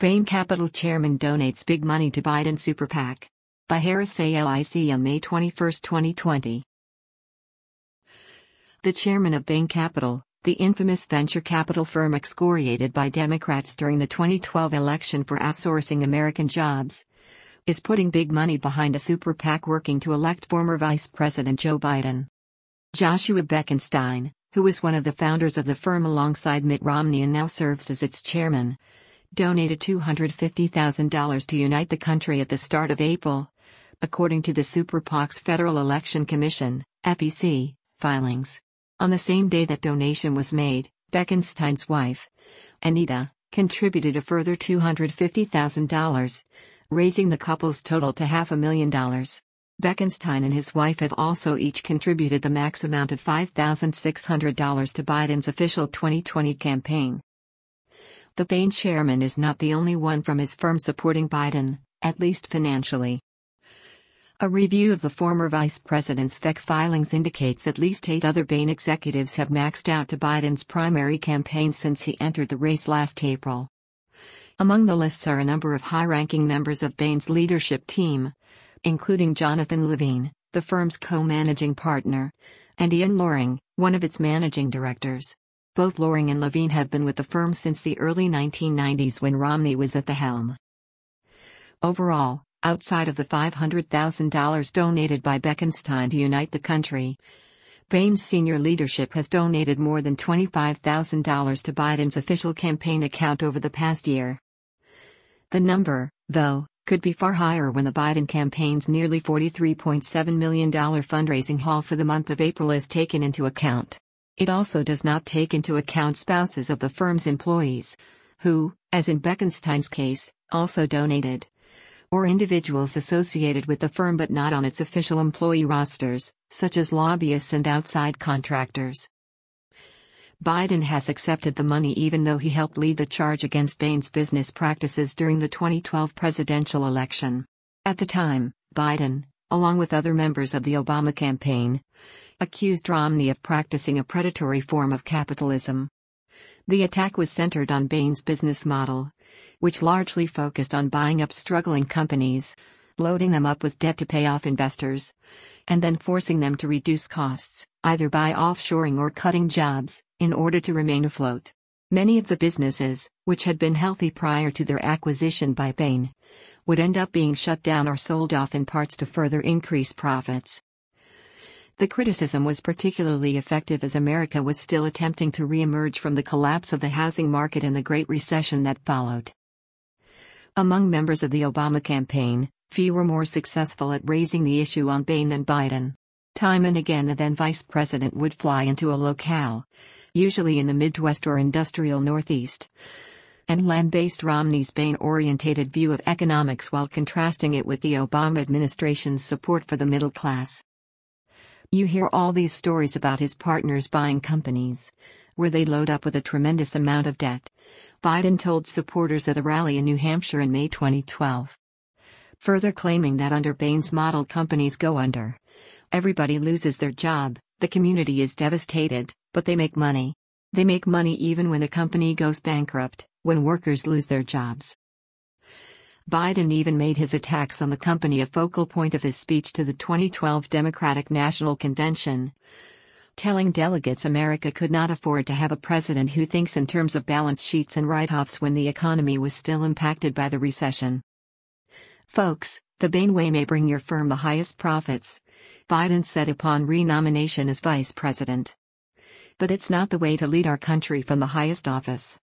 Bain Capital chairman donates big money to Biden super PAC. By Harris ALIC on May 21, 2020. The chairman of Bain Capital, the infamous venture capital firm excoriated by Democrats during the 2012 election for outsourcing American jobs, is putting big money behind a super PAC working to elect former Vice President Joe Biden. Joshua Bekenstein, who was one of the founders of the firm alongside Mitt Romney and now serves as its chairman, donated $250,000 to unite the country at the start of April, according to the Super PAC's Federal Election Commission, FEC, filings. On the same day that donation was made, Bekenstein's wife, Anita, contributed a further $250,000, raising the couple's total to $500,000. Bekenstein and his wife have also each contributed the max amount of $5,600 to Biden's official 2020 campaign. The Bain chairman is not the only one from his firm supporting Biden, at least financially. A review of the former vice president's FEC filings indicates at least 8 other Bain executives have maxed out to Biden's primary campaign since he entered the race last April. Among the lists are a number of high-ranking members of Bain's leadership team, including Jonathan Levine, the firm's co-managing partner, and Ian Loring, one of its managing directors. Both Loring and Levine have been with the firm since the early 1990s when Romney was at the helm. Overall, outside of the $500,000 donated by Bekenstein to unite the country, Bain's senior leadership has donated more than $25,000 to Biden's official campaign account over the past year. The number, though, could be far higher when the Biden campaign's nearly $43.7 million fundraising haul for the month of April is taken into account. It also does not take into account spouses of the firm's employees, who, as in Bekenstein's case, also donated, or individuals associated with the firm but not on its official employee rosters, such as lobbyists and outside contractors. Biden has accepted the money even though he helped lead the charge against Bain's business practices during the 2012 presidential election. At the time, Biden, along with other members of the Obama campaign, accused Romney of practicing a predatory form of capitalism. The attack was centered on Bain's business model, which largely focused on buying up struggling companies, loading them up with debt to pay off investors, and then forcing them to reduce costs, either by offshoring or cutting jobs, in order to remain afloat. Many of the businesses, which had been healthy prior to their acquisition by Bain, would end up being shut down or sold off in parts to further increase profits. The criticism was particularly effective as America was still attempting to re-emerge from the collapse of the housing market and the Great Recession that followed. Among members of the Obama campaign, few were more successful at raising the issue on Bain than Biden. Time and again the then vice president would fly into a locale, usually in the Midwest or industrial Northeast, and lambaste Romney's Bain-orientated view of economics while contrasting it with the Obama administration's support for the middle class. You hear all these stories about his partners buying companies, where they load up with a tremendous amount of debt, Biden told supporters at a rally in New Hampshire in May 2012. Further claiming that under Bain's model companies go under. Everybody loses their job, the community is devastated, but they make money. They make money even when a company goes bankrupt, when workers lose their jobs. Biden even made his attacks on the company a focal point of his speech to the 2012 Democratic National Convention, telling delegates America could not afford to have a president who thinks in terms of balance sheets and write-offs when the economy was still impacted by the recession. Folks, the Bain way may bring your firm the highest profits, Biden said upon re-nomination as vice president. But it's not the way to lead our country from the highest office.